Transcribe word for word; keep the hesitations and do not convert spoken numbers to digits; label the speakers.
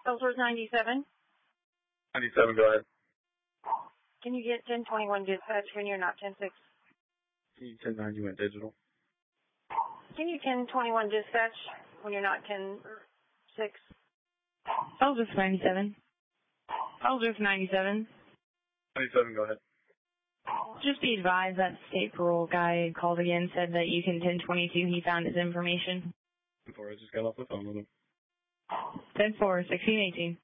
Speaker 1: Ellsworth ninety-seven.
Speaker 2: ninety-seven, go ahead.
Speaker 1: Can you get ten twenty-one dispatch when you're not ten six?
Speaker 2: Can you ten nine, you went digital.
Speaker 1: Can you ten twenty-one dispatch when you're not ten six?
Speaker 3: Ellsworth ninety-seven. Ellsworth ninety-seven.
Speaker 2: ninety-seven, go ahead.
Speaker 3: Just be advised that state parole guy called again, said that you can ten twenty-two, he found his information.
Speaker 2: Before I just got off the phone with him.
Speaker 3: ten four, sixteen eighteen.